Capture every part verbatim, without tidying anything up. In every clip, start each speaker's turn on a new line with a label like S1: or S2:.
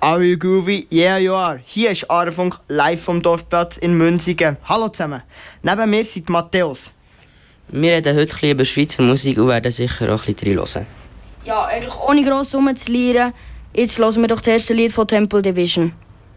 S1: Are you groovy? Yeah, you are. Hier ist Aarefunk live vom Dorfplatz in Münzigen. Hallo zusammen. Neben mir sind Matthäus.
S2: Wir reden heute ein bisschen über Schweizer Musik und werden sicher auch ein bisschen reinhören.
S3: Ja, eigentlich ohne gross rumzulieren. Jetzt hören wir doch das erste Lied von Temple Division.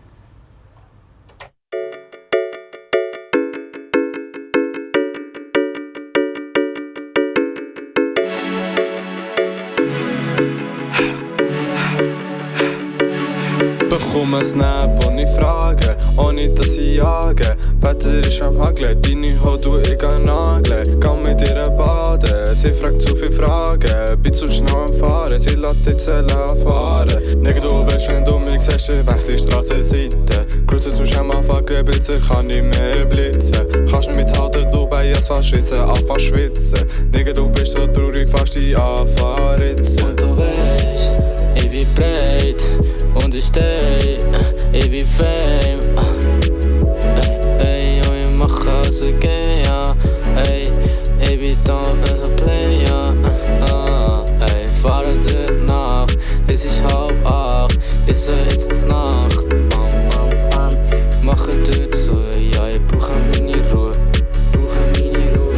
S4: Bekomme einen Snap ohne Fragen, ohne dass ich jage. Wetter ist am Hageln, deine Haut tu ich an Nageln. Geh mit ihr baden, sie fragt zu viele Fragen. Bin zu schnell am Fahren, sie lässt die Zelle anfahren. Nigga, du weißt, wenn du mich siehst, wechsel die Strassenseite. Cruise zu schnell anfangen, bitte kann nicht mehr blitzen. Kannst nicht mithalten, du bei jetzt fast schwitzen, anfangen schwitzen. Nigga, du bist so traurig, fast die anfangen ritzen.
S5: Und du weißt, ich bin breit. Und ich steh, ich bin Fame. Ey, ey, und ich mach alles again, ja. Ey, ich bin da, also play, ja. Ah, ey, fahre dort nach. Es ist halb acht, ich seh jetzt ins Nacht. Bam, bam, bam. Mache dort so, ja, ich brauche meine Ruhe. Brauche meine Ruhe,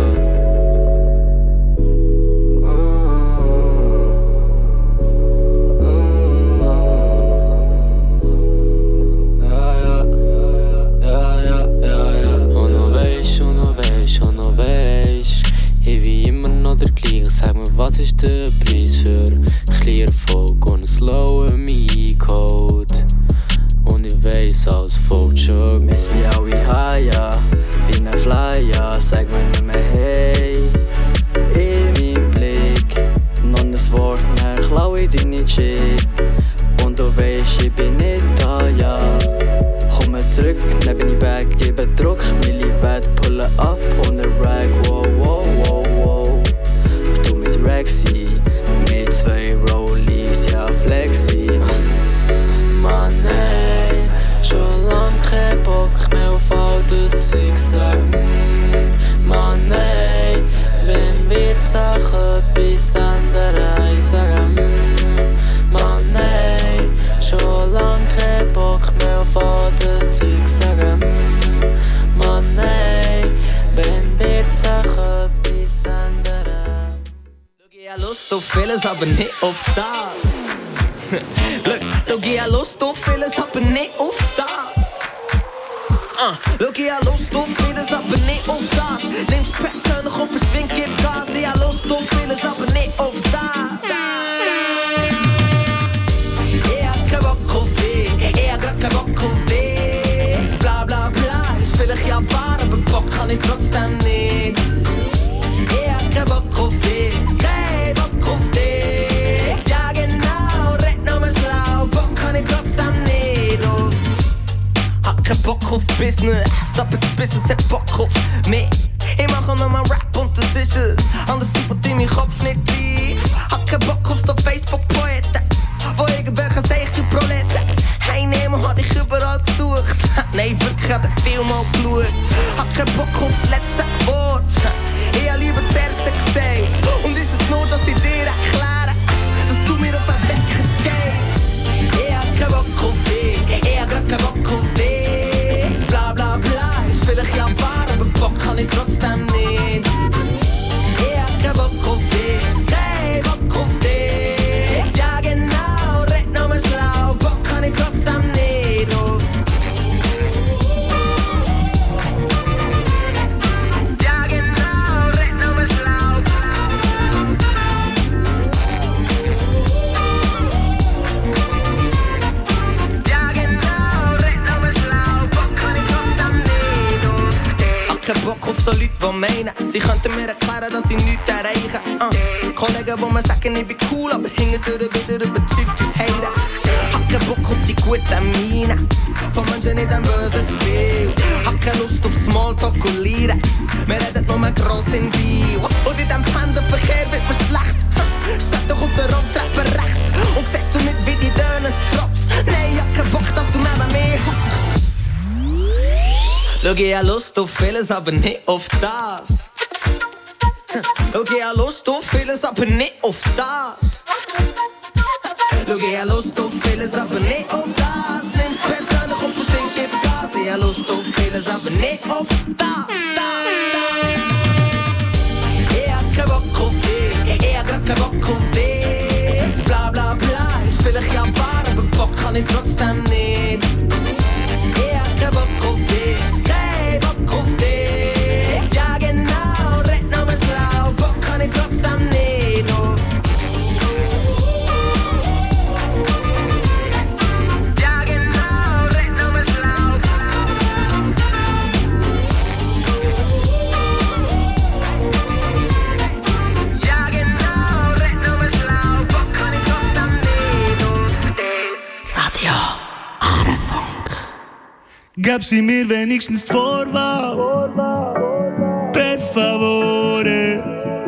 S5: sag mir, was ist der Preis für ein Erfolg und ein slower Me-Code? Und ich weiss, alles folgt schon.
S6: Wir sind alle high, ja, wie ein Flyer, sag mir nicht mehr hey. In meinem Blick, noch ein Wort, dann klau ich deine Chick. Und du weisst, ich bin nicht da, ja. Komme zurück, dann bin ich back, gebe Druck, Milliwatt, pulle ab ohne Rag, wow, wow, wow, wow. Rexy, mit zwei Rollies, ja Flexi.
S5: Mm, Mann, ey, schon lang kein Bock mehr auf all das Zeug. Sag, mm, Mann, ey, wenn wir Sachen bis andere sagen, mm, Mann, ey, schon lang kein Bock mehr auf all das Zeug. Sag, mm, Mann, ey, wenn wir Sachen bis andere.
S6: Ich hab Lust auf vieles, aber nicht auf das. Look, look, ich hab Lust auf vieles, aber nicht auf das. Uh, look, ich hab Lust auf vieles, aber nicht auf das. Nimm's persönlich und verschwingt, gib Gas. Ich hab Lust auf vieles, aber nicht auf das. Ich hab keinen Bock auf dich, ich hab grad keinen Bock auf dich. Bla bla bla, ist vielleicht ja wahr, aber Bock kann ich trotzdem nicht. Ich hab keinen Bock auf dich. Bock auf Business, aber das Business hat Bock auf mich. Ich mache noch mal Rap und das ist es. Anders sieht in meinem Kopf nicht rein. Hab keinen Bock auf so Facebook-Poeten, wo irgendwelche seichte Proleten heimnehmen, hab ich überall gesucht. Nein, wirklich, hab den Film mal geschaut. Hab keinen Bock aufs letzte Wort. Ich hab lieber das erste gesagt. Und ist es nur, dass ich dir erkläre, dass du mir auf den Wecker gehst. Ich hab keinen Bock auf dich, ich hab grad keinen Bock auf dich. Bla bla bla, ist vielleicht ja wahr, aber Bock kann ich trotzdem nicht. Ich hab keinen Bock auf dich, kein Bock auf dich. Ja genau, red noch mal schlau, Bock kann ich trotzdem nicht auf. Ja genau, red noch mal schlau. Ja genau, red noch mal schlau, Bock kann ich trotzdem nicht auf. Hab keinen Bock auf so Leute, die meinen, sie könnten mir erklären, dass sie nichts erreichen. Uh. Kollegen, die mir sagen, ich bin cool, aber hinterher wieder überzeugt durch Heiden. Hab keinen Bock auf die guten Mienen, von Menschen nicht ein böses Spiel. Hab keine Lust auf Smalltalk und Lieren, wir reden nur mehr gross in Biel. Und in dem Pendelverkehr wird mir schlecht. Steig doch auf der Rolltreppe rechts und siehst du nicht, wie die Dönen tropft. Nein, ich hab keinen Bock, dass du neben mir hockst. Schau, ich hab Lust auf vieles, aber nicht auf das. Schau, ich hab Lust auf vieles, aber nicht auf das. Schau, ich hab Lust auf vieles, aber nicht auf das. Nimm's persönlich und verschwingt, gib Gas. Ich hab Lust auf vieles, aber nicht auf das, das, das. Ich hab keinen Bock auf dich, ich hab grad keinen Bock auf dich. Bla bla bla, ist vielleicht ja wahr, aber Bock kann ich trotzdem nicht. Ich hab keinen Bock auf dich, kein Bock auf dich. Ja genau, red noch mal schlau, Bock kann ich trotzdem nicht auf. Ja genau, red noch mal schlau. Ja genau, red noch mal schlau, Bock kann ich trotzdem nicht auf. Radio Arefunk.
S7: Gab sie mir wenigstens die Vorwahl? Per favore.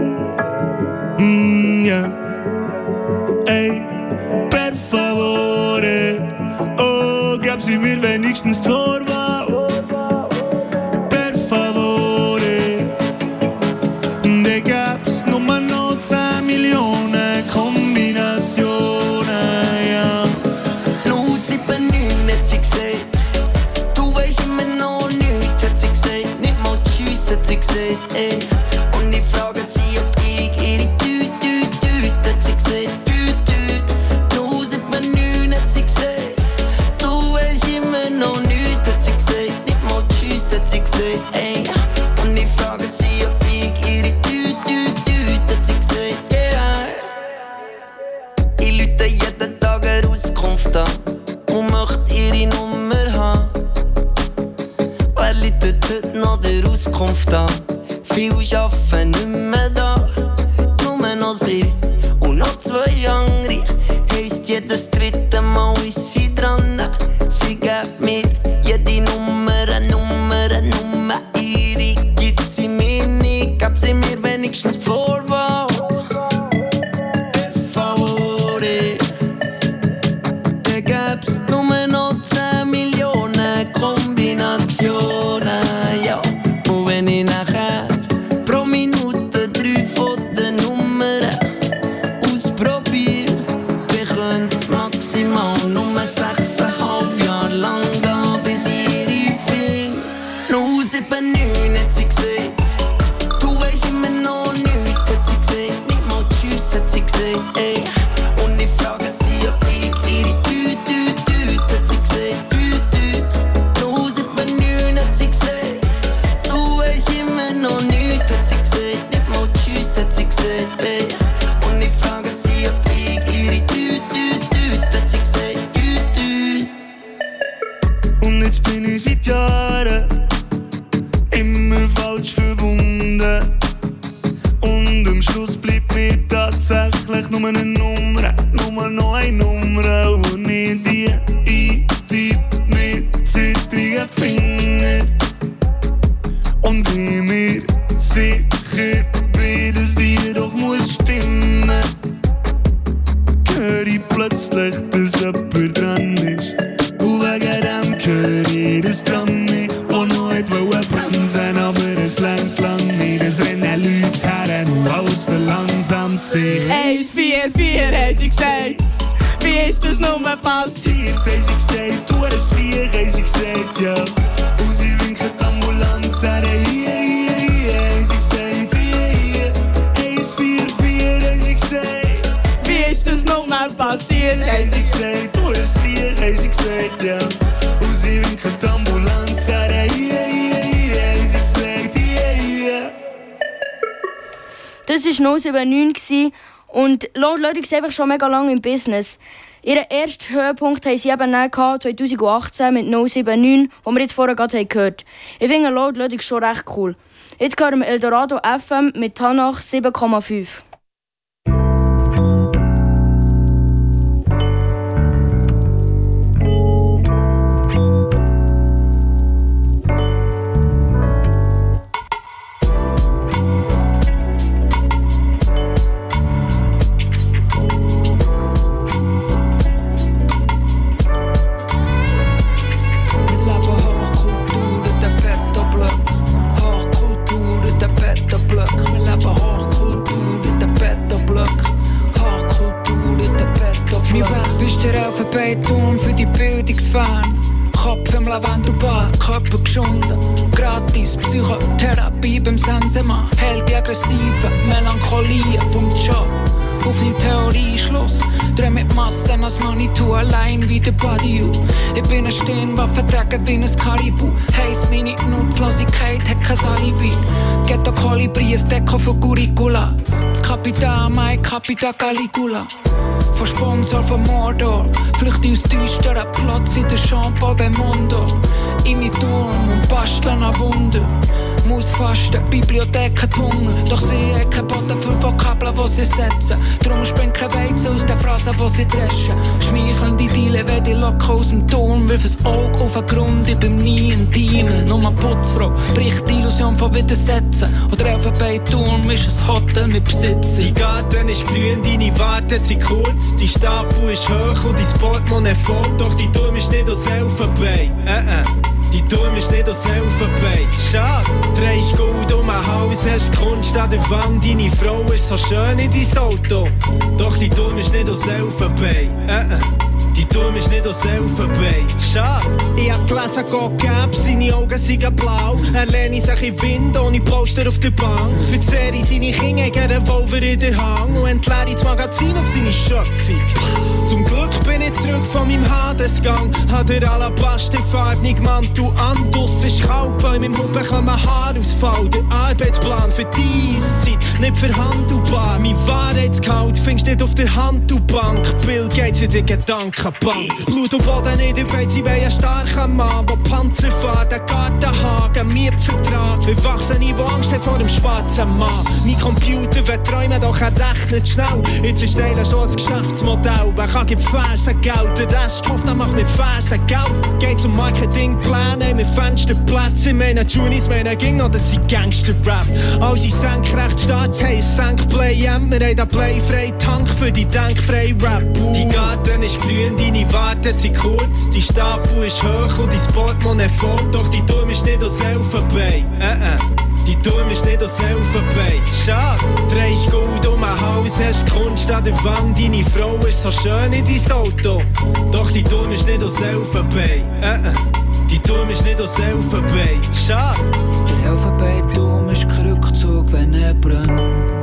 S7: Mm, ja. Ey, per favore. Oh, gab sie mir wenigstens die Vorwahl? Per favore. Da gab's nur noch zehn Millionen Kombinationen, ja.
S6: null sieben neun hat sie gesagt. Du weisst immer noch nichts, hat sie gesagt. Nicht mal Tschüss, hat sie gesagt, ey. Und ich frage sie, ob ich ihre Tüt, Tüt, Tüt, hat sie gesagt, Tüt, Tüt. null sieben neun hat sie gesagt. Du weisst immer noch nichts, hat sie gesagt. Nicht mal Tschüss, hat sie gesagt, ey. Und ich frage sie, ob ich ihre Tüt, Tüt, Tüt, hat sie gesagt, yeah. Ich lüte jeden Tag eine Auskunft an und möchte ihre Nummer haben. Wer läutet heute noch der Auskunft an? Viele arbeiten nicht mehr da, nur noch sie und noch zwei andere. Heisst jedes dritte Mal ist sie dran. Sie gibt mir jede Nummer, eine Nummer, eine Nummer. Ihre gibt sie mir nicht, gab sie mir wenigstens Vorwahl. Per favore. Da gab's nur noch zehn Millionen Kombinationen, ja. Und wenn ich nachher pro Minute drei von den Nummern ausprobier, dann können's maximal nur sechseinhalb Jahre lang gehen, bis ich ihre finde. null sieben neun hat sie gesagt. Du weisst immer noch nichts, hat sie gesagt. Nicht mal Tschüss, hat sie gesagt, ey. Und ich frage sie, ob ich ihre Tüt, Tüt, Tüt, hat sie gesagt, Tüt, Tüt. null sieben neun hat sie gesagt. Du weisst immer noch nichts, hat sie gesagt. Nicht mal Tschüss, hat sie gesagt, ey. Und ich frage sie, ob ich ihre Tüt, Tüt, Tüt, hat sie gesagt, Tüt, Tüt.
S7: Und jetzt bin ich seit Jahren immer falsch verbunden. Und am Schluss bleibt mir tatsächlich nur eine Nummer, nur noch eine Nummer, und ich die eintippe mit zittrigen Fingern. Und ich mir sicher bin, dass die doch muss stimmen. Hör ich plötzlich, dass jemand dran ist. Und wegen dem hör ich das Tram nicht, wo noch nicht bremsen, aber es lenkt lang nicht. Es rennen Leute her und alles verlangsamt sich.
S8: eins vier vier haben sie gesagt. Wie ist das nur passiert?
S7: Haben sie gesagt, du hast sie, haben sie gesagt, ja. Und sie winken die Ambulanz her, hier, hier, hier. Haben sie gesagt, hier, hier. eins vier vier haben sie gesagt.
S8: Wie ist das nur passiert?
S7: Haben sie gesagt, du hast sie, haben sie gesagt, ja. Und sie winken die Ambulanz her, hier, hier, hier. Haben sie gesagt, hier, hier.
S3: Das war null sieben neun und Lord Ludwig ist einfach schon mega lange im Business. Ihren ersten Höhepunkt hatten sie eben dann zwanzig achtzehn mit null sieben neun, wo wir jetzt vorher gerade gehört haben. Ich finde Lord Ludwig schon recht cool. Jetzt hören wir Eldorado F M mit Tanach sieben Komma fünf.
S5: Hochkultur, der Bettenblock. Wir leben Hochkultur, der
S9: Elfenbeinturm für die Bildungsfern. Kopf im Lavendelbad, Körper geschunden. Gratis Psychotherapie beim Sensemann. Hält die aggressive Melancholie vom Job. Auf den Theorieschluss. Dreh mit Massen als Manitou, allein wie der Badiou. Ich bin ein Stirnwaffenträger wie ein Karibu. Heiss, meine Nutzlosigkeit hat kein Alibi. Ghetto Kolibri, ein Deko für Guricula. Das Kapital, mein Kapital Caligula. Von Sponsor von Mordor. Flüchte aus düsteren Platz in der Jean-Paul Belmondo. In mein Turm und basteln an Wunder. Muss fasten, Bibliothek hat Hunger. Doch sie hat keinen Boden für Vokabeln, die sie setzen. Darum springt kein Weizen aus den Phrasen, die sie dreschen. Schmeichelnde Deile, wenn die locker aus dem Turm. Wirf ein Auge auf den Grund, ich bin nie ein Demon. Nur eine Putzfrau bricht die Illusion von Widersetzen. Oder Elfenbeinturm ist ein Hotel mit Besitzen.
S10: Die Garten ist grün, deine Warten sind kurz. Die Stapu ist hoch und dein Portemonnaie voll. Doch die Turm ist nicht aus Elfenbein. Äh, äh. Die Turm ist nicht aus Elfenbein. Schade. Drehst Gold um den Hals, hast Kunst an der Wand. Deine Frau ist so schön in dein Auto. Doch die Turm ist nicht aus Elfenbein. Äh, äh. Die Turm ist nicht aus Elfenbein. Schade. Ich hab gelesen, Gott gäbe, seine Augen sind blau. Er lehnt sich in Wind, ohne Poster auf der Bank. Für die Serie seine Kinder geben Revolver in der Hand. Und entleere das Magazin auf seine Schöpfung. Zum Glück bin ich zurück von meinem Hadesgang. Hat der alabasterfarbene Mantel an. Duss ist kalt, bei meinem Hut bekommen Haarausfall. Der Arbeitsplan für die Eiszeit, nicht verhandelbar. Mein Wahrheitsgehalt findest nicht auf der Handelbank. Bill Gates in der Gedankenbank. Blut und Boden in der Beiz, ich bin ein starker Mann. Der Panzer fährt, der Gartenhagen, Mietvertrag. Erwachsene, die Angst haben vor dem schwarzen Mann. Mein Computer will träumen, doch er rechnet schnell. Jetzt ist Teilen schon ein Geschäftsmodell. Kann gibt Fersen Geld, der Rest hofft, er macht mit Fersen Geld. Geht's um Marketingpläne mit Fensterplätzen. Meine Junis, meine ging noch, das sind Gangster-Rap. All die Senkrechtstarts haben ein Senkplay-Amp. Wir haben den Playfrei Tank für die denkfreie Rap. Die Garten ist grün, deine Warten sind kurz. Die Stapu ist hoch und dein Portemonnaie voll. Doch die Turm ist nicht aus Elfenbein. Äh, äh. Die Turm ist nicht aus Elfenbein. Schade. Drehst Gold um den Hals, hast Kunst an der Wand. Deine Frau ist so schön in dein Auto. Doch die Turm ist nicht aus Elfenbein. Äh, äh. Die Turm ist nicht aus Elfenbein. Schade.
S9: Der Elfenbeinturm ist kein Rückzug, wenn er brennt.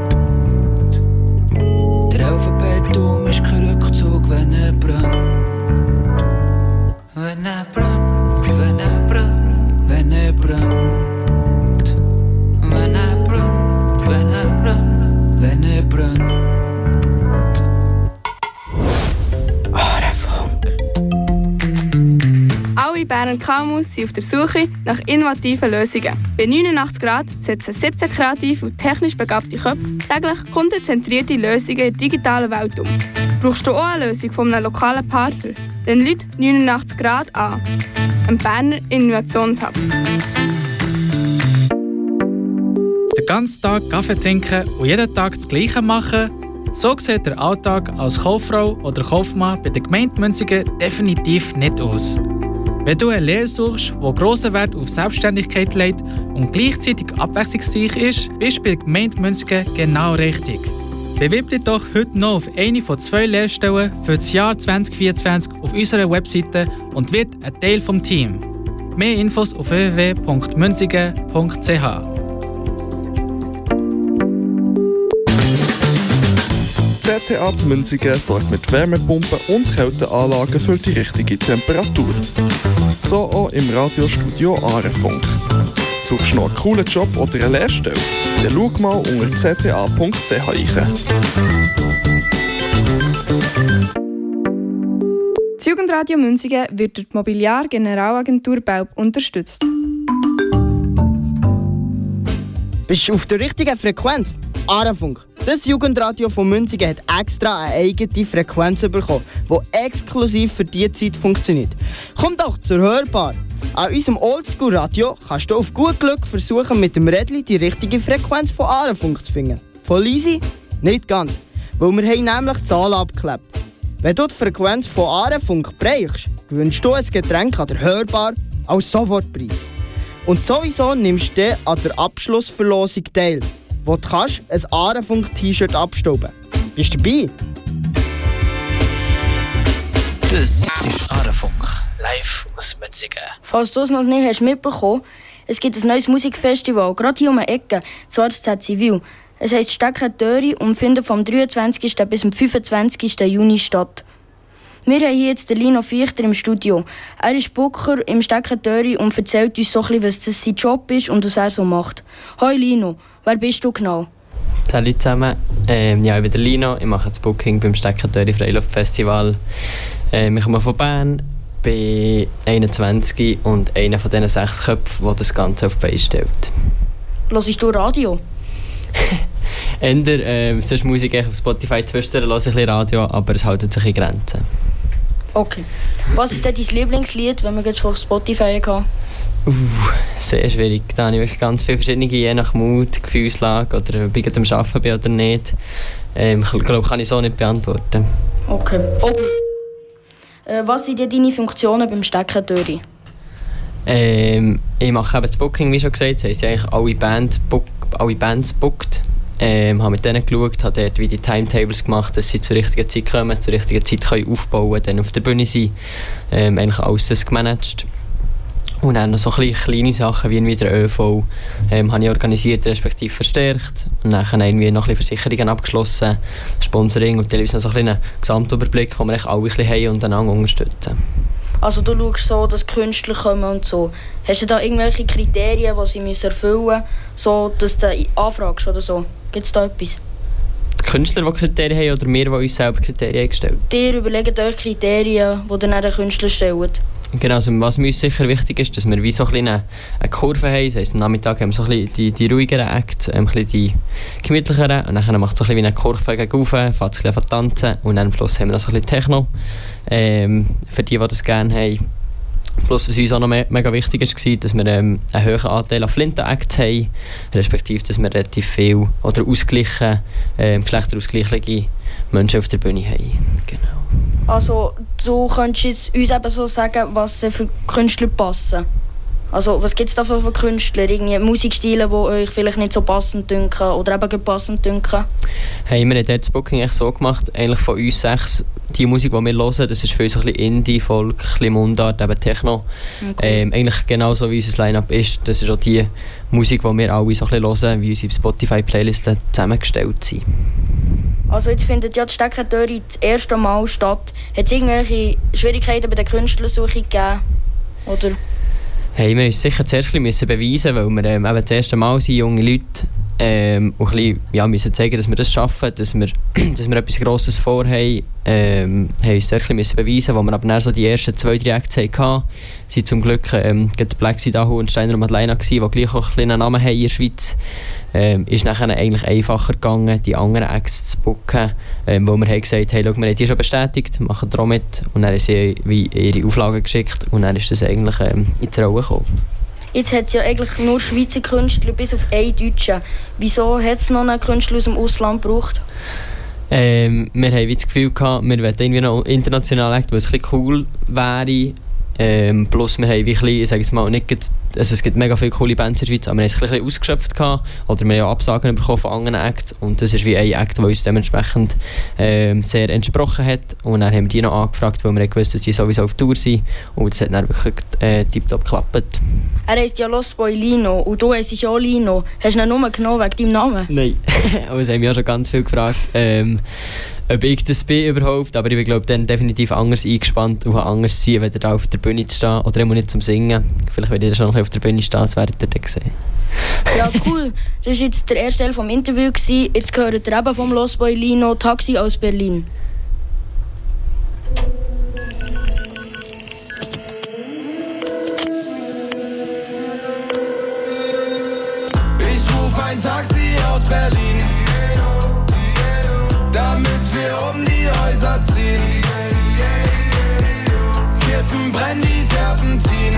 S9: Der Elfenbeinturm ist kein Rückzug, wenn er brennt. Wenn er brennt, wenn er brennt, wenn er brennt. Wenn er brennt, wenn er brennt, wenn er brennt. Aarefunk.
S11: Alle Berner K M Us sind auf der Suche nach innovativen Lösungen. Bei neunundachtzig Grad setzen siebzehn kreative und technisch begabte Köpfe täglich kundenzentrierte Lösungen in der digitalen Welt um. Brauchst du auch eine Lösung von einem lokalen Partner? Dann Leute neunundachtzig Grad an. Ein Berner Innovationshub.
S12: Den ganzen Tag Kaffee trinken und jeden Tag das Gleiche machen, so sieht der Alltag als Kauffrau oder Kaufmann bei der Gemeinde Münsingen definitiv nicht aus. Wenn du eine Lehre suchst, die grossen Wert auf Selbstständigkeit legt und gleichzeitig abwechslungsreich ist, bist du bei der Gemeinde Münsingen genau richtig. Bewirb dich doch heute noch auf eine von zwei Lehrstellen für das Jahr zwanzig vierundzwanzig auf unserer Webseite und wird ein Teil des Teams. Mehr Infos auf w w w punkt münzigen punkt c h.
S13: C T A zu Münsingen sorgt mit Wärmepumpen und Kälteanlagen für die richtige Temperatur. So auch im Radiostudio Aarefunk. Suchst du noch einen coolen Job oder eine Lehrstelle? Dann schau mal unter c t a punkt c h rein.
S11: Das Jugendradio Münsingen wird durch die Mobiliar Generalagentur Belp unterstützt.
S1: Bist du auf der richtigen Frequenz? Aarefunk. Das Jugendradio von Münsingen hat extra eine eigene Frequenz bekommen, die exklusiv für diese Zeit funktioniert. Komm doch zur Hörbar. An unserem Oldschool-Radio kannst du auf gut Glück versuchen, mit dem Rädchen die richtige Frequenz von Aarefunk zu finden. Voll easy? Nicht ganz, weil wir haben nämlich die Zahlen abgeklebt. Wenn du die Frequenz von Aarefunk bereichst, gewinnst du ein Getränk an der Hörbar als Sofortpreis. Und sowieso nimmst du an der Abschlussverlosung teil, wo du kannst ein Aarefunk-T-Shirt abstauben. Bist du dabei?
S14: Das ist Aarefunk, live aus Metzingen.
S3: Falls du es noch nicht hast mitbekommen, es gibt ein neues Musikfestival, gerade hier um die Ecke, zwar das Z Zivil. Es heisst Steckentöri und findet vom dreiundzwanzigsten bis zum fünfundzwanzigsten Juni statt. Wir haben hier jetzt den Lino Fichter im Studio. Er ist Booker im Steckentöri und erzählt uns so ein bisschen, was das sein Job ist und was er so macht. Hoi Lino, wer bist du genau?
S15: Hallo zusammen, ähm, ja, ich bin der Lino, ich mache das Booking beim Steckentöri Freiluftfestival. Ähm, ich komme von Bern, bin einundzwanzig und einer von diesen sechs Köpfen, der das Ganze auf die Beine stellt. Hörst
S3: du Radio?
S15: Änder, ähm, sonst Musik auf Spotify zwischendurch höre ich ein bisschen Radio, aber es hält sich in Grenzen.
S3: Okay. Was ist denn dein Lieblingslied, wenn wir jetzt auf Spotify haben?
S15: Uh, sehr schwierig. Da habe ich wirklich ganz viele verschiedene, je nach Mut, Gefühlslage oder ob ich gerade am Arbeiten bin oder nicht. Ähm, ich glaube, kann ich so nicht beantworten.
S3: Okay. okay. Äh, was sind denn deine Funktionen beim Steckentöri?
S15: Ähm, ich mache eben das Booking, wie schon gesagt. Das heisst, ich eigentlich alle, Band book, alle Bands bookt. Ähm, habe mit denen geschaut, habe dort wie die Timetables gemacht, dass sie zur richtigen Zeit kommen, zur richtigen Zeit können aufbauen, dann auf der Bühne sein. Ähm, eigentlich alles das gemanagt. Und dann noch so kleine, kleine Sachen wie wieder ÖV ähm, habe ich organisiert, respektive verstärkt. Und dann haben wir noch ein bisschen Versicherungen abgeschlossen, Sponsoring und teilweise noch so einen Gesamtüberblick, wo wir alle ein bisschen haben und einander unterstützen.
S3: Also du schaust so, dass Künstler kommen und so. Hast du da irgendwelche Kriterien, die sie erfüllen müssen, so dass du anfragst oder so? Gibt es da etwas?
S15: Die Künstler, die Kriterien haben, oder wir, die uns selber Kriterien gestellt haben?
S3: Ihr überlegt euch Kriterien, die dann den Künstler stellen?
S15: Genau, also was mir sicher wichtig ist, dass wir wie so ein eine, eine Kurve haben. Das heisst, am Nachmittag haben wir so ein die, die ruhigeren Acts, ein die gemütlicheren. Und dann macht es so ein wie eine Kurve gegen rauf, fängt es ein bisschen tanzen. Und dann am Schluss haben wir noch so ein Techno, ähm, für die, die das gerne haben. Plus, was uns auch noch me mega wichtig war, dass wir ähm, einen hohen Anteil an Flinten-Acts haben, respektive, dass wir relativ viel oder ausgleichen, ähm, geschlechterausgleichliche Menschen auf der Bühne haben. Genau.
S3: Also, du könntest uns eben so sagen, was für Künstler passen. Also, was gibt es da für Künstler? Irgendwie Musikstile, die euch vielleicht nicht so passend dünken oder eben passend dünken?
S15: Hey, wir haben das Booking echt so gemacht, eigentlich von uns sechs, die Musik, die wir hören, das ist für uns ein bisschen Indie, Folk, ein bisschen Mundart, eben Techno. Okay. Ähm, eigentlich genauso wie unser Line-Up ist, das ist auch die Musik, die wir alle so ein bisschen hören, wie unsere Spotify-Playlisten zusammengestellt sind.
S3: Also jetzt findet ja die Steckentöri das erste Mal statt. Hat es irgendwelche Schwierigkeiten bei der Künstlersuche gegeben? Oder?
S15: Hey, wir müssen sicher zuerst ein bisschen beweisen, weil wir ähm, eben das erste Mal sind, junge Leute, ähm, und ein bisschen, ja, müssen zeigen, dass wir das schaffen, dass wir, dass wir etwas Grosses vorhaben. Ähm, haben uns sehr ein bisschen beweisen, wo wir aber dann so die ersten zwei, drei Acts hatten. Sie zum Glück ähm, Black Sidahu und Steiner und Madeleine, die gleich auch einen Namen haben in der Schweiz. Ähm, ist nachher eigentlich einfacher gegangen, die anderen Acts zu booken, ähm, wo wir haben gesagt, hey, schau, wir haben die schon bestätigt, machen da mit. Und dann haben sie wie ihre Auflagen geschickt und dann ist das eigentlich ähm, ins Rollen gekommen.
S3: Jetzt hat es ja eigentlich nur Schweizer Künstler, bis auf einen Deutschen. Wieso hat es noch einen Künstler aus dem Ausland gebraucht?
S15: Ähm, wir haben das Gefühl gehabt, wir wollten irgendwie noch international Act, weil es ein bisschen cool wäre. Ähm, plus wir haben wie ein bisschen, ich sage jetzt mal, nicht, also es gibt mega viele coole Bands in der Schweiz, aber wir haben es ein bisschen ausgeschöpft gehabt, oder wir haben auch Absagen bekommen von anderen Acts und das ist wie ein Act, der uns dementsprechend ähm, sehr entsprochen hat und dann haben wir die noch angefragt, weil wir gewusst, dass sie sowieso auf Tour sind und das hat dann wirklich äh, tiptop geklappt.
S3: Er heisst ja Los Boy Lino und du heisst ja auch Lino. Hast du ihn nur genommen wegen deinem Namen?
S15: Nein, aber das haben mich auch schon ganz viel gefragt. Ähm, ob ich das bin überhaupt, aber ich bin glaube dann definitiv anders eingespannt und anders sein, wenn da auf der Bühne zu stehen oder immer nicht zum Singen. Vielleicht werde ich schon noch auf der Bühne stehen, das werdet ihr dann sehen.
S3: Ja, cool. Das war jetzt der erste Teil des Interviews. Jetzt gehört ihr eben vom Los Boy Lino Taxi aus Berlin.
S16: Ich ruf ein Taxi aus Berlin, damit wir um die Häuser ziehen. Kippen brennen wie Terpentin.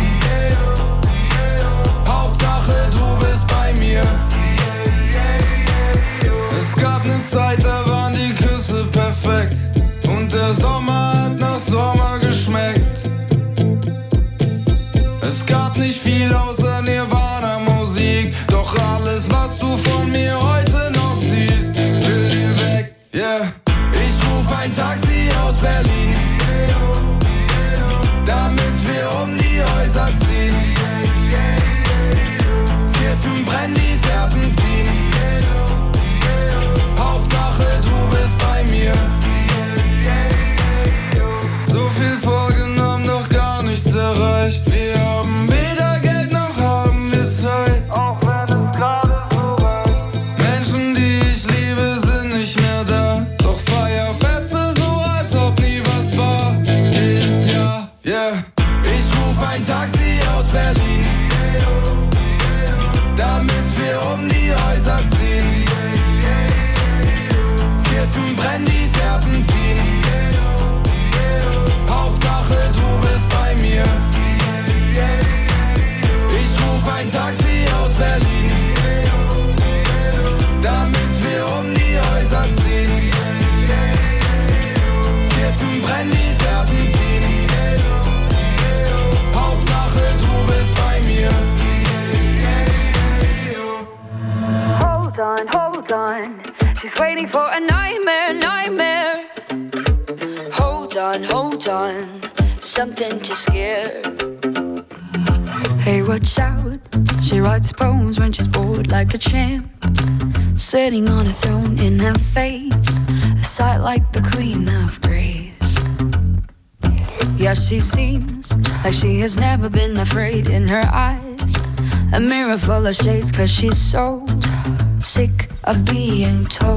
S16: Hauptsache du bist bei mir. Es gab ne Zeit, da waren die Küsse perfekt.
S17: She's waiting for a nightmare, nightmare. Hold on, hold on, something to scare. Hey, watch out. She writes poems when she's bored like a champ. Sitting on a throne in her face, a sight like the Queen of Grace. Yeah, she seems like she has never been afraid in her eyes. A mirror full of shades, cause she's so sick of being told.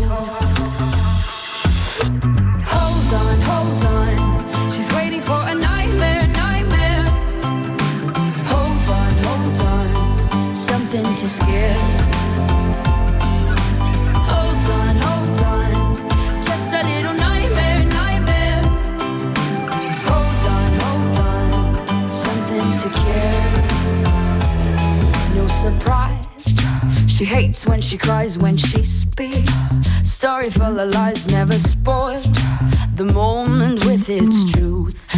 S17: Hold on, hold on, she's waiting for a nightmare, nightmare. Hold on, hold on, something to scare. Hold on, hold on, just a little nightmare, nightmare. Hold on, hold on, something to care. No surprise, she hates when she cries, when she speaks. Story full of lies, never spoiled the moment with its truth.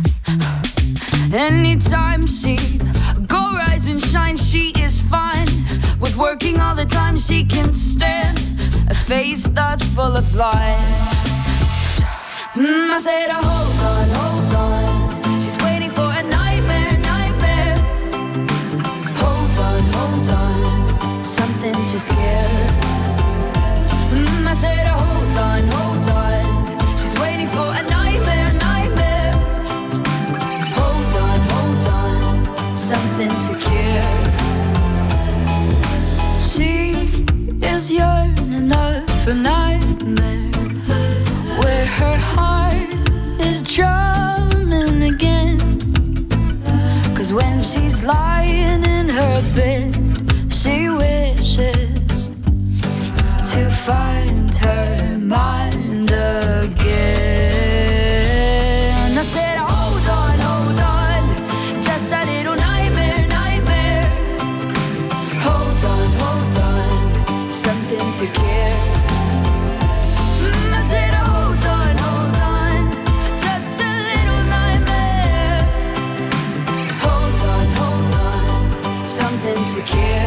S17: Anytime she go rise and shine, she is fine. With working all the time, she can stand a face that's full of life. Mm, I said, oh, hold on, hold on, she's waiting for a nightmare, nightmare. Hold on, hold on, something to scare. Mm, I said, oh, hold on, hold on, she's waiting for a nightmare, nightmare. Hold on, hold on, something to care. She is yearning for a nightmare, where her heart is drumming again. Cause when she's lying in her bed, she wishes to find her mind again. I said, hold on, hold on, just a little nightmare, nightmare. Hold on, hold on, something to care. Mm, I said, hold on, hold on, just a little nightmare. Hold on, hold on, something to care.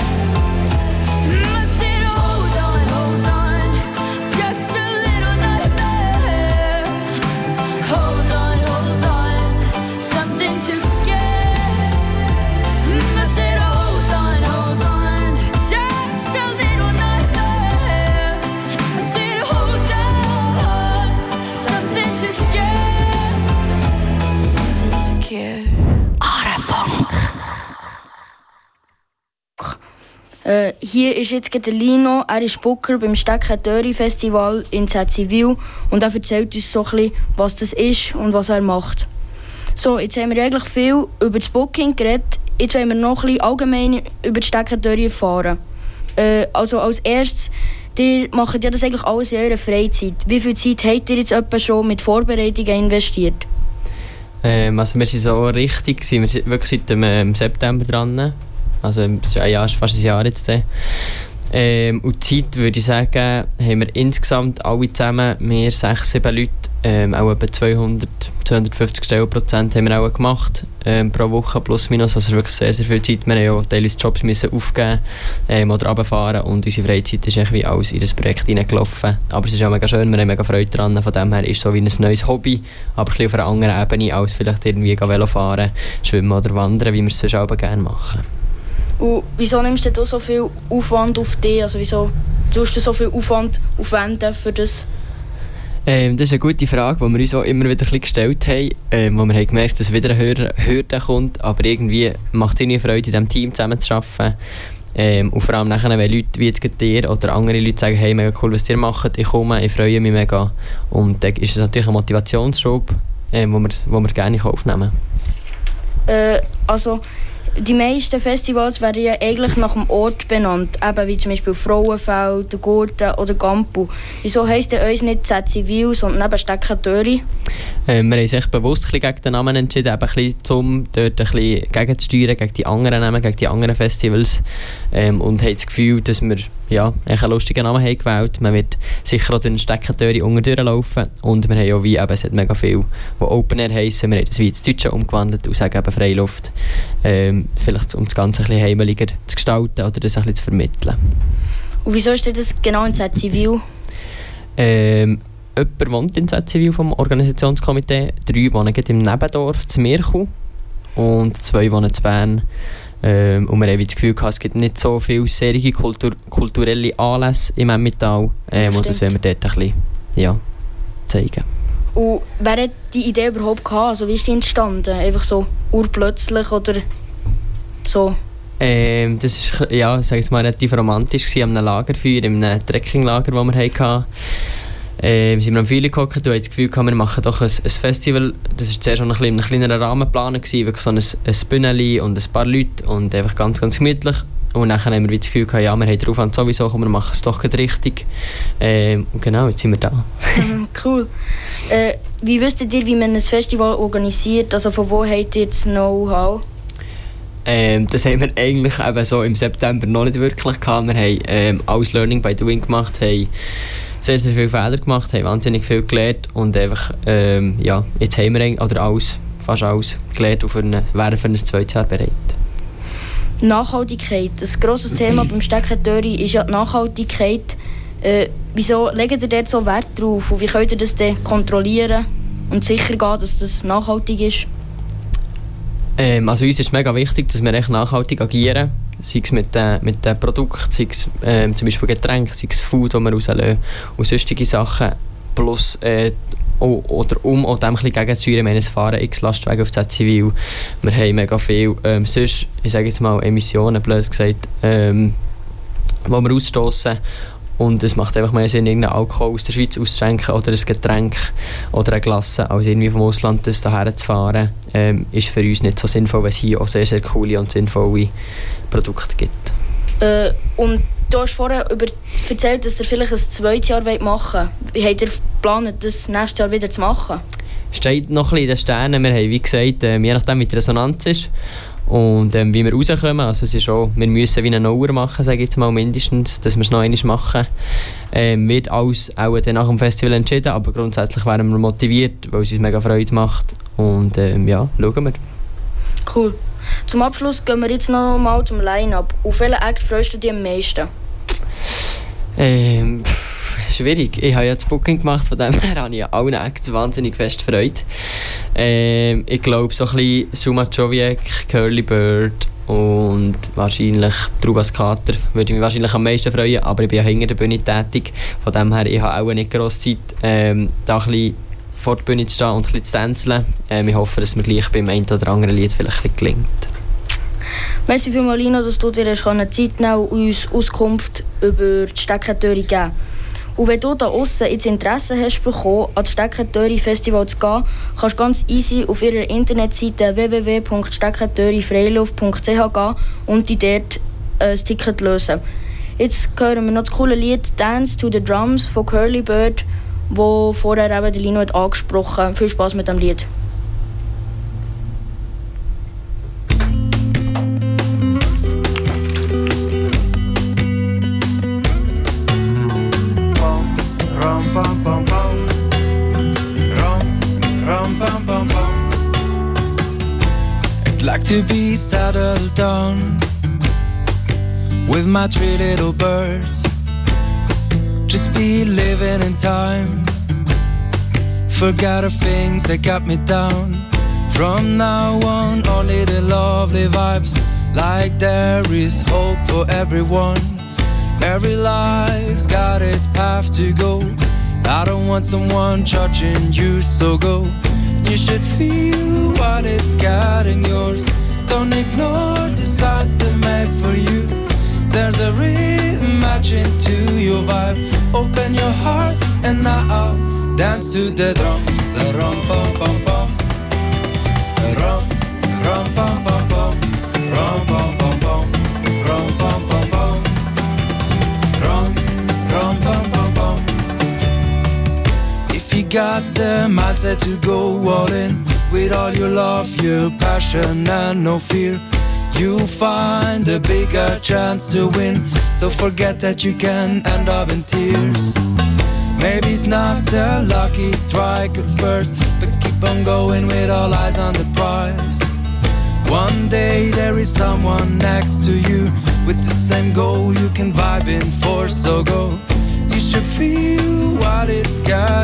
S3: Äh, hier ist jetzt der Lino, er ist Booker beim Steckentöri-Festival in Zetsivil und er erzählt uns so ein bisschen, was das ist und was er macht. So, jetzt haben wir eigentlich viel über das Booking geredet, jetzt wollen wir noch ein bisschen allgemein über die Steckentöri erfahren. Äh, also als erstes, ihr macht ja das eigentlich alles in eurer Freizeit. Wie viel Zeit habt ihr jetzt etwa schon mit Vorbereitungen investiert?
S15: Ähm, also wir sind so richtig, wir sind wirklich seit dem ähm, September dran. Also das ist ein Jahr, fast ein Jahr jetzt. Ähm, und die Zeit, würde ich sagen, haben wir insgesamt alle zusammen, wir sechs, sieben Leute, ähm, auch etwa zweihundert, zweihundertfünfzig Stellenprozent haben wir auch gemacht, ähm, pro Woche plus minus, also wirklich sehr, sehr viel Zeit. Wir haben auch teilweise Jobs müssen aufgeben ähm, oder runterfahren und unsere Freizeit ist wie alles in das Projekt hineingelaufen. Aber es ist auch mega schön, wir haben mega Freude daran, von dem her ist es so wie ein neues Hobby, aber ein bisschen auf einer anderen Ebene als vielleicht irgendwie Velo fahren, schwimmen oder wandern, wie wir es sonst auch gerne machen.
S3: Und wieso nimmst du so viel Aufwand auf dich? Also wieso tust du so viel Aufwand aufwenden für das?
S15: Ähm, das ist eine gute Frage, die wir uns auch immer wieder ein bisschen gestellt haben, ähm, wo wir haben gemerkt, dass wieder eine Hürde kommt, aber irgendwie macht es irgendwie Freude, in diesem Team zusammenzuarbeiten. Ähm, und vor allem nachher, wenn Leute wie jetzt dir oder andere Leute sagen, hey, mega cool, was ihr macht, ich komme, ich freue mich mega. Und dann ist es natürlich ein Motivationsschub, ähm, wo wir, wo wir gerne aufnehmen
S3: können. Äh, also die meisten Festivals werden ja eigentlich nach dem Ort benannt, eben wie zum Beispiel Frauenfeld, der Gurten oder Gampu. Wieso heisst denn uns nicht Zetsivil, sondern eben Steckentöri?
S15: Äh, wir haben uns echt bewusst gegen den Namen entschieden, eben ein bisschen, um dort ein bisschen gegenzusteuern, gegen die anderen Namen, gegen die anderen Festivals. Ähm, und haben das Gefühl, dass wir ja, einen lustigen Namen haben gewählt. Man wird sicher auch den Steckentöri unten durchlaufen. Und wir haben auch wie, eben, es hat mega viel, die Open Air heissen. Wir haben das wie ins Deutsche umgewandelt und sagen eben Freiluft. Ähm, vielleicht um das Ganze ein bisschen heimeliger zu gestalten oder das ein bisschen zu vermitteln.
S3: Und wieso ist das genau in Zetsivil?
S15: Ähm, jemand wohnt in Setzivil vom Organisationskomitee, drei wohnen im Nebendorf, zu Mirchu, und zwei wohnen in Bern. Ähm, und wir haben das Gefühl gehabt, es gibt nicht so viele serige Kultur- kulturelle Anlässe im Emmental. Ähm, und das wollen wir dort ein bisschen ja, zeigen.
S3: Und wer hat die Idee überhaupt gehabt? Also wie ist die entstanden? Einfach so urplötzlich oder so?
S15: Ähm, das war ja, sag ich mal, relativ romantisch gewesen, an einem Lagerfeuer, in einem Trekkinglager, das wir hatten. Ähm, sind wir am Feuer gehockt und haben das Gefühl gehabt, wir machen doch ein, ein Festival. Das war zuerst schon ein bisschen in einem kleineren Rahmen geplant, wirklich so ein, ein Bühneli und ein paar Leute und einfach ganz, ganz gemütlich. Und dann haben wir das Gefühl gehabt, ja, wir haben den Aufwand sowieso, komm, wir machen es doch richtig. Ähm, und genau, jetzt sind wir da.
S3: Cool. Äh, wie wüsstet ihr, wie man ein Festival organisiert? Also von wo habt ihr das Know-how?
S15: Ähm, das haben wir eigentlich eben so im September noch nicht wirklich gehabt. Wir haben ähm, alles Learning by Doing gemacht, haben sehr, sehr viele Fehler gemacht, haben wahnsinnig viel gelernt und einfach, ähm, ja, jetzt haben wir oder alles, fast alles gelernt und für eine, wären für ein zweites Jahr bereit.
S3: Nachhaltigkeit. Ein grosses Thema beim Steckentöri ist ja die Nachhaltigkeit. Äh, wieso legt ihr dort so Wert drauf und wie könnt ihr das dann kontrollieren und sicher gehen, dass das nachhaltig ist?
S15: Ähm, also uns ist es mega wichtig, dass wir echt nachhaltig agieren. Sei es mit den mit den Produkten, sei es ähm, zum Beispiel Getränke, sei es Food, das wir rauslassen und sonstige Sachen. Plus, äh, oh, oder um auch dem ein bisschen gegenzusteuern, wir haben Fahren X-Lastwagen auf Setzivil. Wir haben mega viel, ähm, sonst, ich sage jetzt mal, Emissionen, blöd gesagt, ähm, die wir ausstoßen. Und es macht einfach mehr Sinn, irgendeinen Alkohol aus der Schweiz auszuschenken oder ein Getränk oder eine Glasse, als irgendwie vom Ausland das hierher zu fahren. Ähm, ist für uns nicht so sinnvoll, weil es hier auch sehr, sehr coole und sinnvolle Produkte gibt.
S3: Äh, und du hast vorher über erzählt, dass ihr vielleicht ein zweites Jahr machen wollt. Wie habt ihr geplant, das nächstes Jahr wieder zu machen?
S15: Steht noch ein bisschen in den Sternen. Wir haben, wie gesagt, äh, je nachdem, wie die Resonanz ist und ähm, wie wir rauskommen. Also es ist auch, wir müssen wie eine Nauer machen, sage ich jetzt mal mindestens, dass wir es noch einmal machen. Ähm, wird alles auch dann nach dem Festival entschieden, aber grundsätzlich wären wir motiviert, weil es uns mega Freude macht. Und ähm, ja, schauen wir.
S3: Cool. Zum Abschluss gehen wir jetzt noch mal zum Line-Up. Auf welchen Act freust du dich am meisten?
S15: Ähm, pff, schwierig. Ich habe ja das Booking gemacht, von dem her habe ich an allen Acts wahnsinnig fest Freude. Ähm, ich glaube so ein bisschen Suma Joviek, Curly Bird und wahrscheinlich Trubas Kater würde ich mich wahrscheinlich am meisten freuen, aber ich bin ja hinter der Bühne tätig. Von dem her, ich habe auch nicht grosse Zeit, ähm, da ein bisschen vor der Bühne zu stehen und ein bisschen zu tänzeln. Ähm, ich hoffe, dass mir gleich beim einen oder anderen Lied vielleicht ein bisschen gelingt.
S3: Merci vielmals, Lino, dass du dir Zeit nehmen und uns Auskunft über die Steckentöri geben. Und wenn du da aussen jetzt Interesse hast bekommen, an das Steckentöri Festival zu gehen, kannst du ganz easy auf ihrer Internetseite w w w punkt steckentöri freiluft punkt c h gehen und dir dort ein Ticket lösen. Jetzt hören wir noch das coole Lied «Dance to the Drums» von Curly Bird, wo vorher eben Lino hat angesprochen hat. Viel Spaß mit dem Lied.
S5: I'd like to be settled down with my three little birds. Just be living in time. Forget the things that got me down. From now on, only the lovely vibes. Like there is hope for everyone. Every life's got its path to go. I don't want someone judging you, so go. You should feel what it's getting yours. Don't ignore the signs they made for you. There's a rhythm matching to your vibe. Open your heart and now dance to the drums. Rum pum pum pum. Rum rum pum pum pum. Rum pum pum pum. Rum pum pum pum. Rum rum pum pum pum. If you got the mindset to go all in with all your love, your passion and no fear, you'll find a bigger chance to win. So forget that you can end up in tears. Maybe it's not the lucky strike at first, but keep on going with all eyes on the prize. One day there is someone next to you with the same goal you can vibe in for, so go. You should feel what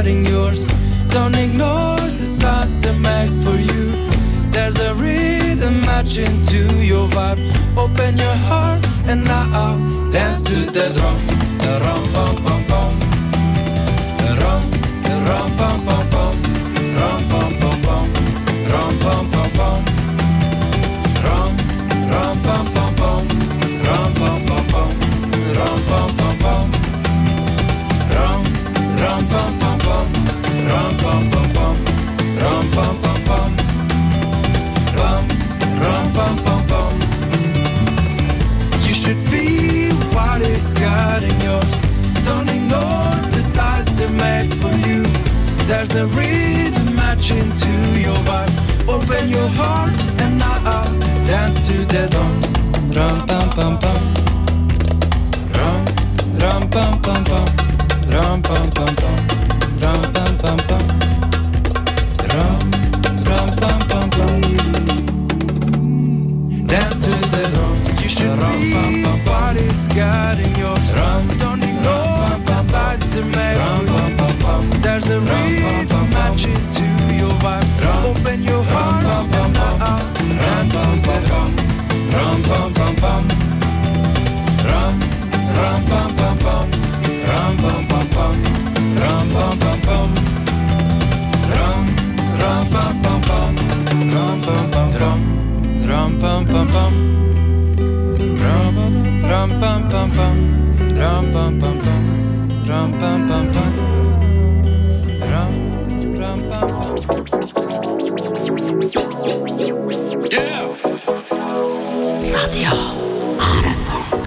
S18: guarding yours. Don't ignore the signs they make for you. There's a rhythm matching to your vibe. Open your heart and now dance to the drums. The rum pum pum pum. The rum, the rum pum pum pum. Rum pum pum pum. Rum pum pum pum. Rum, rum pum pum pum. Rum pum pum pum. Rum pum pum pum. Rum, rum pum pum pum. Rum pum pum pum. Rum pum pum pum. Rum, rum pum pum pum. You should feel what is guiding yours. Don't ignore the signs they make for you. There's a rhythm matching to your vibe. Open your heart and now dance to the drums. Rum pum pum pum. Rum, rum pum pum pum. Rum pum pum pum. Rum pum pum pum. Rum, rum pum pum pum. Dance to the drums. You should be body's guiding yours. Rum, don't ignore the sides to make. Rum, pum, pum, pum. There's a rhythm matching to your vibe. Rum, open your heart rum, pum, pum, pum. Dance to the drum. Rum, pum, pum, pum. Rum, rum, pum, pum, pum. Rum, pum, pum, pum. Rum, pum, pum, pum. Rum, rum, pum, pum, pum. Rum, pum, pum, drum. Rum, pum, pum, pum. Rum, rum, pum, pum, pum. Rum, pum, pum, pum. Rum, pum, pum, pum. Rum, rum, pum, pum.
S16: Yeah.
S18: Radio Arefunk.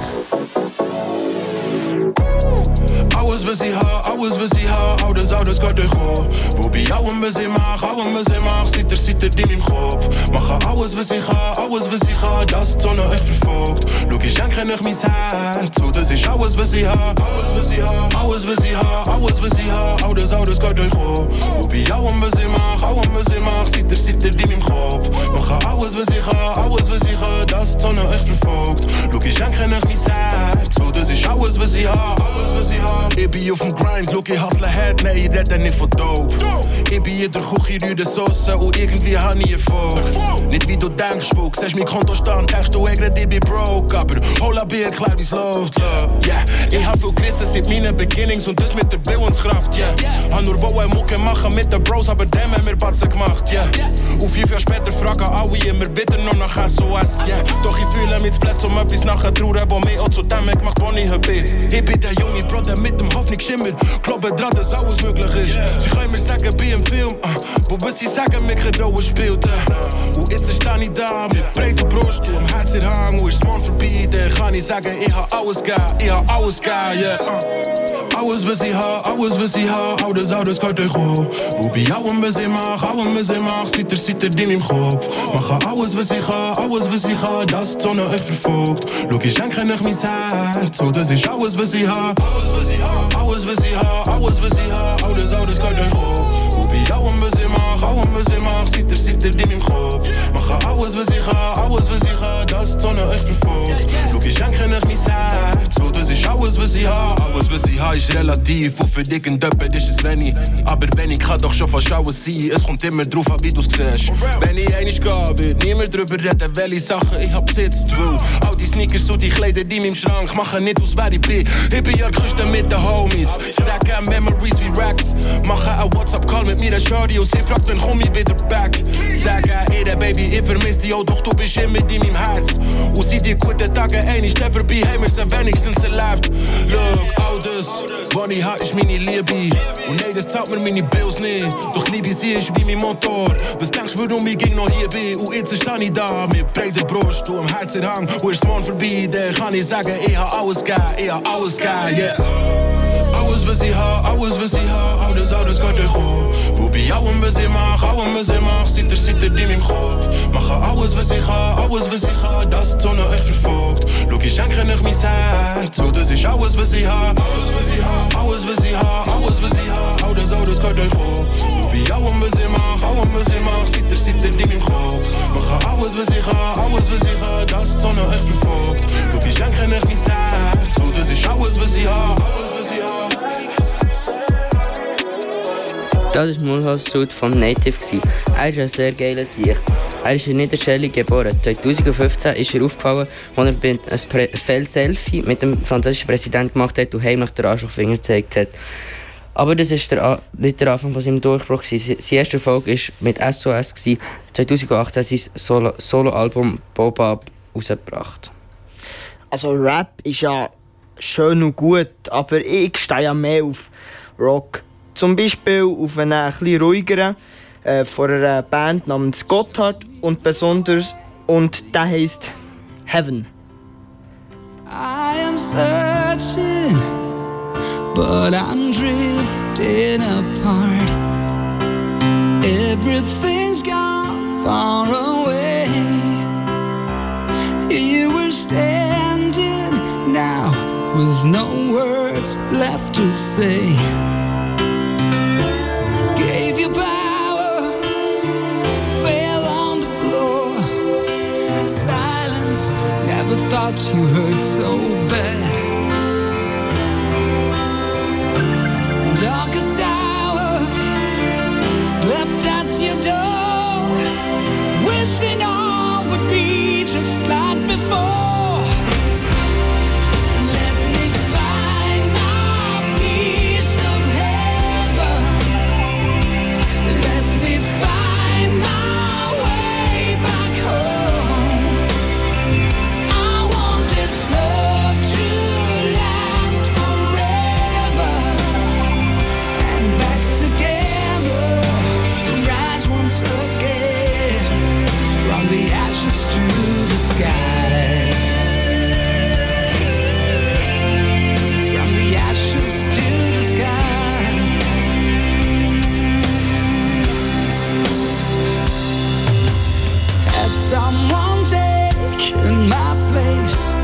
S16: Alles wil sie ha, alles wil sie ha. Ouders, ouders, gaat er go. Bobby, ouwen we ze mag, ouwen we ze mag. Zit er, zit er die in Kopf. Mache alles wil sie ha, alles wil sie ha. Das ist Sonne echt verfolgt. Look, ich schenke noch mein Herz. So, das ist alles wil sie ha, alles wil sie ha. Alles wil sie ha, alles wil sie ha. Ouders, ouders, gaat er go. Bobby, ouwen we ze mag, ouwen we ze mag. Zit er, zit er die in Kopf. Mache alles wil sie ha, alles wil sie ha. Das ist Sonne echt verfolgt. Look, ich schenke noch mein Herz. So, das ist alles wil sie ha, alles wil sie ha. Ik ben op een grind, look, ik hustle head, nee, je redt er niet voor dope. Ik ben je door goed geruurde sauce, hoe irgendwie han je voor. Niet wie du denkst, spook, zeg mijn kontostand, denkst du, ik red, ik ben broke. Aber hola, ben het klaar, wie's läuft, yeah. Ich hab viel gerissen seit meinen Beginnings und das mit der Willenskraft, yeah. Han nur bauen, Mucke machen mit den Bros, aber dem haben wir Batzen gemacht, yeah. Und fünf Jahre später fragen alle immer bitte nur nach S O S, yeah. Doch ich fühle mich zu blessed, um etwas nachher trauern, wo mich auch zu dem gemacht, wo ich bin. Ich bin der junge Bruder mit dem Hoffnungsschimmer, glaube dran, dass alles möglich ist. Sie können mir sagen, bei einem Film, uh, wo bis sie sagen, mir Gedauer spielt, uh. Und jetzt stehe ich da, mit breiter Brust, und am Herz in Hang, und ist morgen vorbei, dann kann ich sagen, ich hab alles gegeben, ich hab alles gegeben, yeah. Uh. Alles was ich hab, alles was ich hab, ouders, ouders, gaat er go. Wo bei allem was ich mach, allem was ich mach, zit er, zit er die in Kopf. Mache alles was ich hab, alles was ich hab, das ist Sonne echt verfolgt. Look, ich schenke noch mein Herz, so das ist alles was ich hab, alles was ich hab, alles was ich hab, alles was ich hab, ouders, ouders, gaat er go. Wo bei allem was ich mach, allem was ich mach, zit er, zit er die in Kopf. Mache alles was ich hab, alles was ich hab, das ist Sonne echt verfolgt. Look, ich schenke noch mein Herz, so das ist alles was ich hab, alles was ich hab ist relativ. Und für dich ein Döppel ist es wenig, aber wenn ich kann doch schon verschauen sein. Es kommt immer drauf an, wie du's siehst. Wenn ich einig gehe, wird niemand drüber reden, welche Sachen ich hab besitzt. Weil all die Sneakers und die Kleider, die in meinem Schrank machen nicht aus, wer ich bin. Ich bin ja geküsst mit den Homies, stacken Memories wie Racks. Machen ein WhatsApp-Call mit mir, der Shorty, und sie fragt, wann komm ich wieder back. Sagen, ey, der Baby, ich vermiss dich, oh, doch du bist immer in meinem Herz. Und sie die guten Tage einig, der vorbei, haben wir sie wenigstens erlebt. Look, all das, was ich hab, ist meine Liebe. Und nein, das zahlt mir meine Bills nicht. Doch Liebe, sie ist wie mein Motor. Was denkst du, warum ich ging noch hier bin? Und jetzt steh ich da, mit breiter Brust und am Herz in Hang. Und ist morgen vorbei, dann kann ich sagen, ich hab alles gegeben, ich hab alles gegeben, yeah. Alles was ich hab, alles was ich hab, ouders, ouders, gaat er go. Wo bei allem was ich mach, allem was ich mach, zit er, zit er die in meinem Kopf. Mache alles was ich hab, alles was ich hab, das ist Sonne echt verfolgt. Look, ich schenke noch mein Herz, so das ist alles was ich hab, alles was ich hab, alles was ich hab, alles was ich hab, ouders, ouders, gaat er go. Wo bei allem was ich mach, allem was ich mach, zit er, zit er die in meinem Kopf. Mache alles was ich hab, alles was ich hab, das ist Sonne echt verfolgt. Look, ich schenke noch mein Herz, so das ist alles was ich hab, alles was ich hab.
S2: Das war Mulholland South vom Native. Er ist ein sehr geiler Sieg. Er ist in Niederschelling geboren. zwanzig fünfzehn ist er aufgefallen, als er ein Fell-Selfie mit dem französischen Präsidenten gemacht hat und heimlich den Arschlochfinger gezeigt hat. Aber das war der, nicht der Anfang von seinem Durchbruch. Sein erster Erfolg war mit S O S. zwanzig achtzehn sein Solo- Solo-Album «Bobab» rausgebracht.
S1: Also Rap ist ja schön und gut, aber ich stehe ja mehr auf Rock. Zum Beispiel auf einen etwas ruhigeren äh, von einer Band namens Gotthard und besonders und der heisst Heaven.
S18: I am searching, but I'm drifting apart. Everything's gone far away. Here we're standing now with no words left to say. Gave you power, fell on the floor. Silence, never thought you hurt so bad. Darkest hours, slept at your door, wishing all would be just like before. Someone taking my place,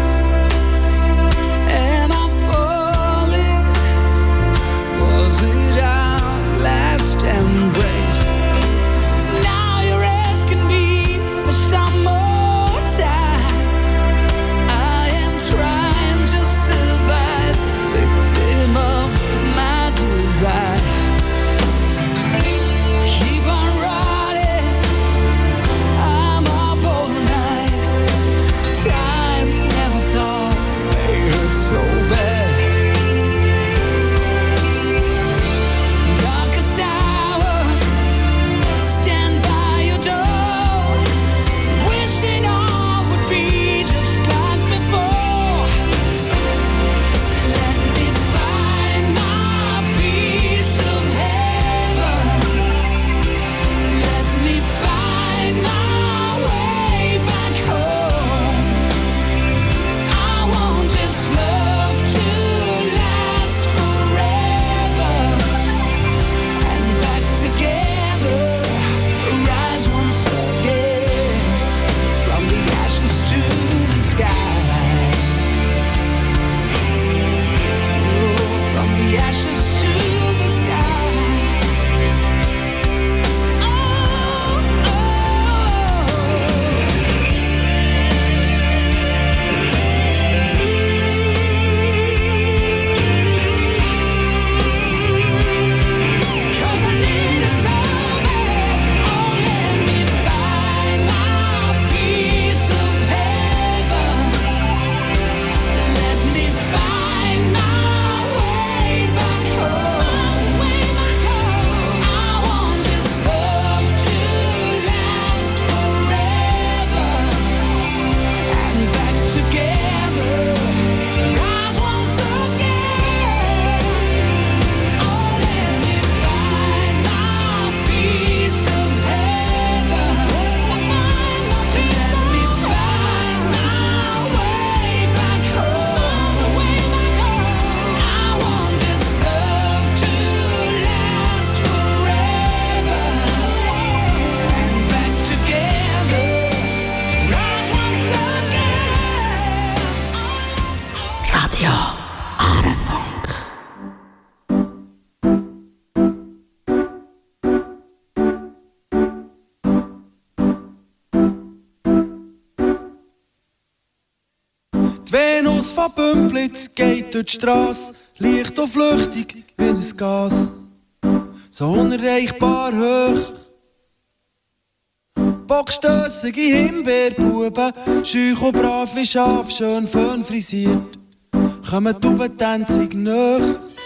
S18: and I'm falling. Was it our last embrace? Now you're asking me for some more time. I am trying to survive, victim of my desire. So bad. Darkest hours, stand by your door, wishing all would be just like before. Let me find my piece of heaven. Let me find my way back home. I want this love
S7: Die Venus von Bümplitz geht durch die Strasse, leicht und flüchtig wie ein Gas. so unerreichbar hoch. Bockstössige Himbeerbuben, schüch und brav wie Schaf, schön fön frisiert, kommen die Ubentänzig nach.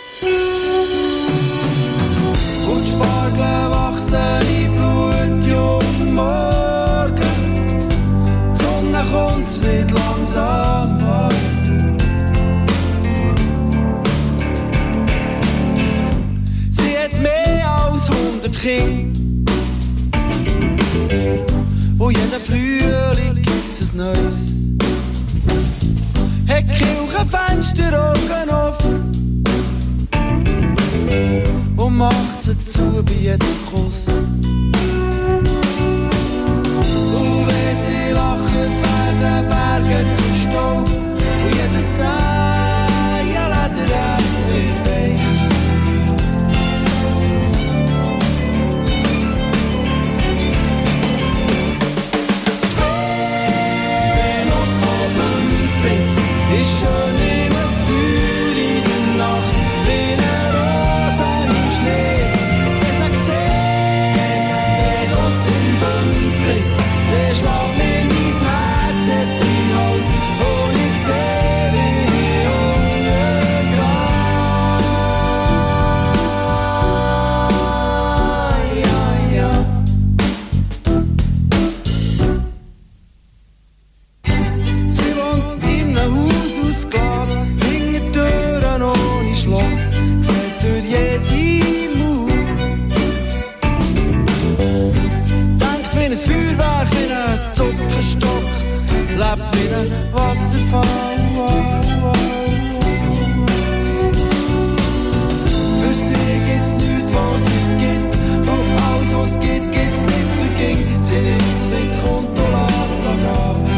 S7: Und Spargel wachsen im Blut, jungen Morgen, die Sonne kommt, es wird langsam warm. Sie hat mehr als hundert Kinder, und jeden Frühling gibt's ein neues. Hat die Kirchenfenster Augen offen und macht sie zu bei jedem Kuss. Und wenn sie lachen, werden Berge zu Staub und jedes Zehen Lederherz wird weich. Ist schon immer das Feuer in der Nacht, wie eine Rose im Schnee. Wer sie sieht, sieht aus im Bümplitz, der schlägt mir mein Herz in die Hals, und ich seh, wie ich untergehe. Ja, ja. Sie wohnt in einem Haus aus Glas, hinter Türen ohne Schloss, sieht durch jede Mauer. Denkt wie ein Feuerwerk, wie ein Zuckerstock, lebt wie ein Wasserfall. Für sie gibt's nichts, was nicht gibt, und alles, was gibt, gibt's nicht verging. Sie nimmt's, wie's kommt, und lässt's noch gehen.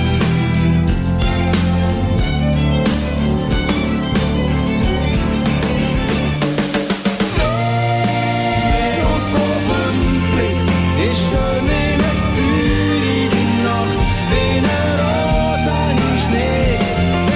S7: Ist schön wie ein Feuer in der Nacht, wie eine Rose im Schnee.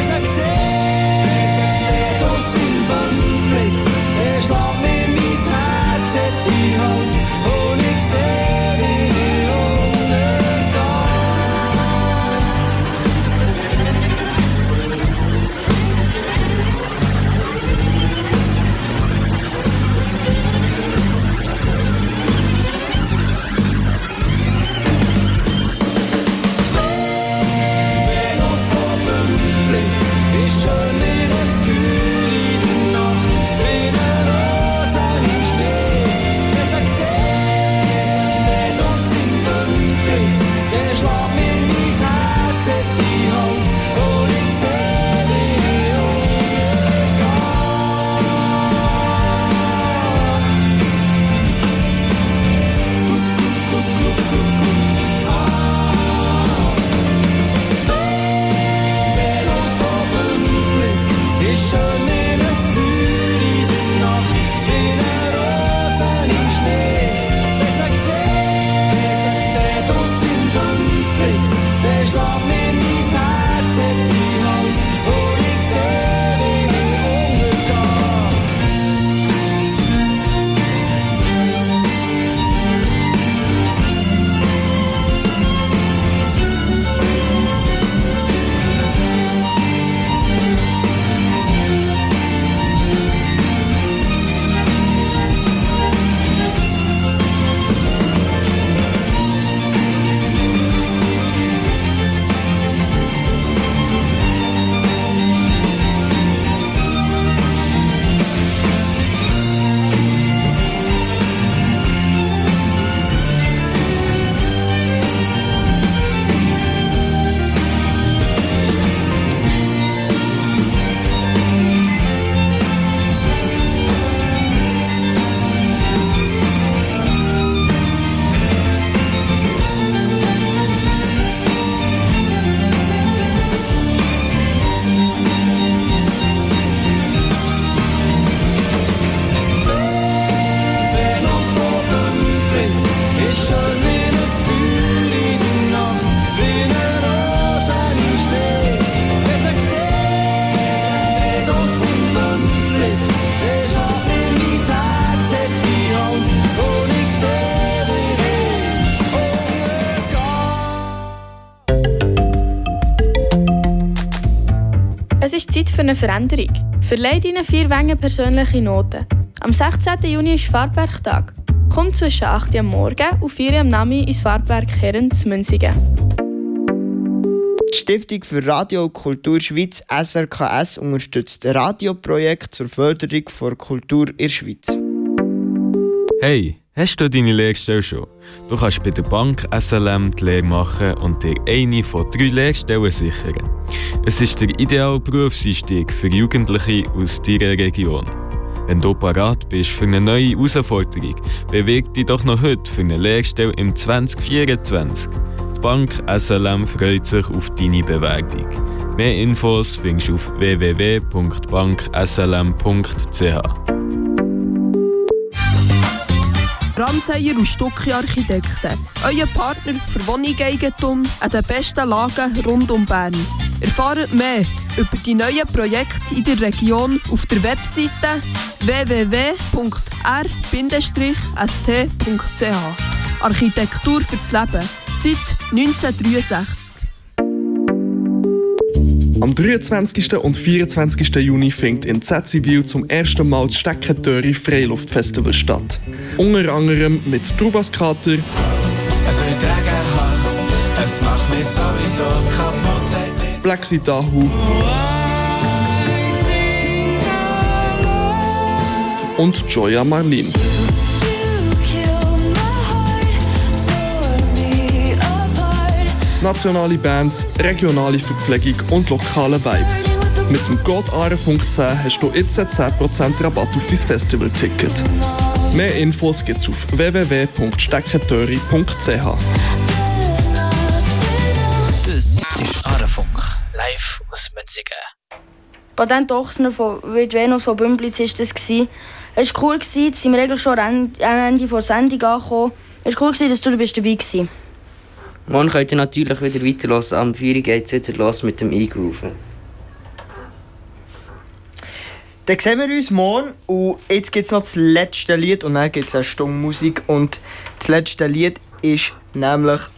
S11: Zeit für eine Veränderung. Verleiht ihnen vier Wänge persönliche Noten. Am sechzehnten Juni ist Farbwerktag. Kommt zwischen acht Uhr am Morgen und vier Uhr am Nachmittag ins Farbwerk Herren zu Münzigen.
S1: Die Stiftung für Radio und Kultur Schweiz S R K S unterstützt ein Radioprojekt zur Förderung der Kultur in der Schweiz.
S19: Hey, hast du deine Lehrstelle schon? Du kannst bei der Bank S L M die Lehre machen und dir eine von drei Lehrstellen sichern. Es ist der ideale Berufseinstieg für Jugendliche aus deiner Region. Wenn du parat bist für eine neue Herausforderung, beweg dich doch noch heute für eine Lehrstelle im zwanzig vierundzwanzig. Die Bank S L M freut sich auf deine Bewerbung. Mehr Infos findest du auf w w w punkt bank s l m punkt c h.
S20: Ramseyer und Stucki Architekten. Euer Partner für Wohnungseigentum an den besten Lagen rund um Bern. Erfahrt mehr über die neuen Projekte in der Region auf der Webseite w w w punkt r bindestrich s t punkt c h. Architektur fürs Leben seit neunzehnhundertdreiundsechzig.
S13: Am dreiundzwanzigsten und vierundzwanzigsten Juni findet in Zetsivil zum ersten Mal das Steckentöri Freiluftfestival statt. Unter anderem mit Trubaskater,
S18: Es wird Regen haben, es macht mich sowieso kaputt.
S13: Plexi Dahu und Joya Marlin. Nationale Bands, regionale Verpflegung und lokale Vibe. Mit dem Code A R E Funk zehn hast du jetzt zehn Prozent Rabatt auf dein Festivalticket. Mehr Infos gibt's auf w w w punkt steckentöri punkt c h.
S14: Das ist A R E Funk, live aus Münzigen.
S3: Patent Ochsner von Wild Venus von Bümplitz war das. Es war cool, jetzt sind wir eigentlich schon am Ende der Sendung angekommen. Es war cool, dass du dabei warst.
S2: Morgen könnt ihr natürlich wieder weiterhören. Am vier Uhr geht es wieder los mit dem Eingrooven.
S1: Dann sehen wir uns morgen und jetzt gibt es noch das letzte Lied und dann gibt es eine Stunde Musik und das letzte Lied ist nämlich